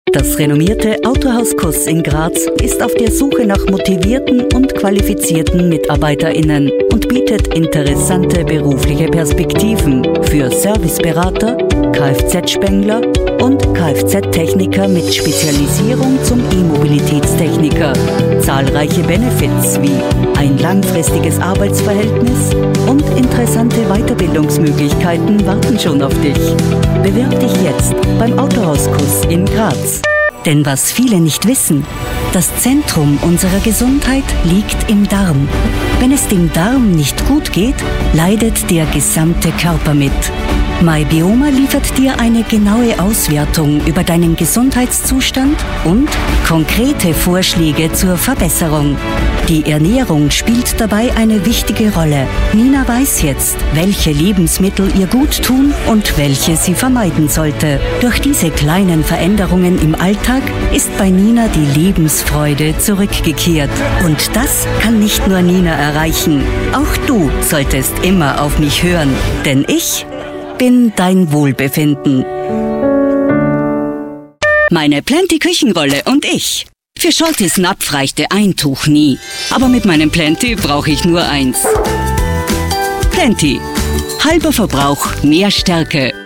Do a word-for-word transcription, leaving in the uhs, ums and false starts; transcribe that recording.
Das renommierte Autohaus Kuss in Graz ist auf der Suche nach motivierten und qualifizierten MitarbeiterInnen und bietet interessante berufliche Perspektiven für Serviceberater, Kfz-Spengler und Kfz-Techniker mit Spezialisierung zum E-Mobilitätstechniker. Zahlreiche Benefits wie ein langfristiges Arbeitsverhältnis und interessante Weiterbildungsmöglichkeiten warten schon auf dich. Bewerb dich jetzt beim Autohaus Kuss in Graz. Denn was viele nicht wissen, das Zentrum unserer Gesundheit liegt im Darm. Wenn es dem Darm nicht gut geht, leidet der gesamte Körper mit. MyBioma liefert dir eine genaue Auswertung über deinen Gesundheitszustand und konkrete Vorschläge zur Verbesserung. Die Ernährung spielt dabei eine wichtige Rolle. Nina weiß jetzt, welche Lebensmittel ihr gut tun und welche sie vermeiden sollte. Durch diese kleinen Veränderungen im Alltag ist bei Nina die Lebensfreude zurückgekehrt. Und das kann nicht nur Nina erreichen. Auch du solltest immer auf mich hören, denn ich bin dein Wohlbefinden. Meine Plenty Küchenrolle und ich. Für Scholtis Napf reichte ein Tuch nie. Aber mit meinem Plenty brauche ich nur eins. Plenty. Halber Verbrauch, mehr Stärke.